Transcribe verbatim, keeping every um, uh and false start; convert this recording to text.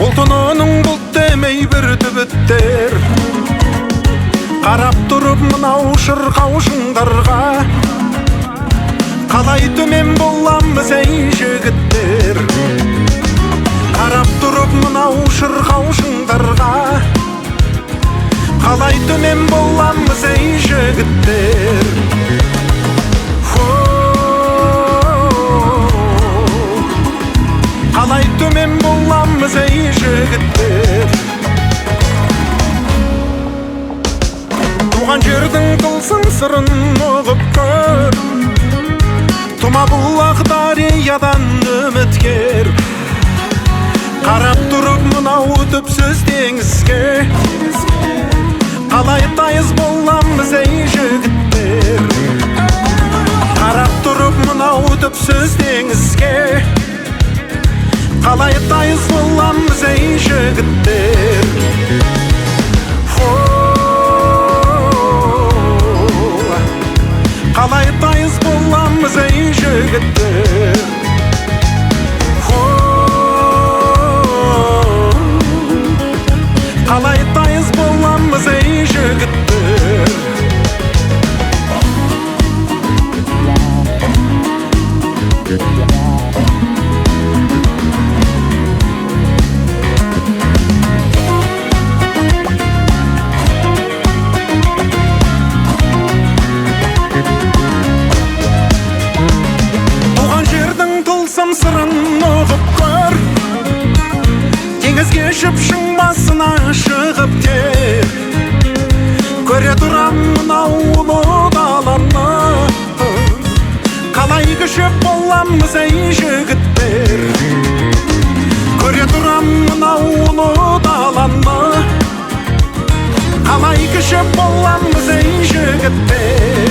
Бұлтының бұлт демей бір түбіттер, қарап тұрып мынау шырқау шыңдарға. Қалай төмен боламыз әй жігіттер, қарап тұрып мынау шырқау шыңдарға. Қалай төмен боламыз әй жігіттер. Қалай төмен боламыз әй жігіттер. Туған жердің тылсым сырын ұғып көр, тұма бұлақ дариядан үміткер. Қарап тұрып мынау түпсіз теңізге, қалай тайыз боламыз әй жігіттер. Қарап тұрып мынау түпсіз теңізге, қалай тайыз боламыз әй жігіттер. Қалай тайыз боламыз әй жігіттер. Қалай тайыз боламыз әй жігіттер. Сырын ұғып көр, теңізге шөпшің басына шығып кер. Көре тұрам мынау ұлы даланы, қалай көшіп боламыз әй жігіттер. Көре тұрам мынау ұлы даланы, қалай көшіп боламыз әй жігіттер.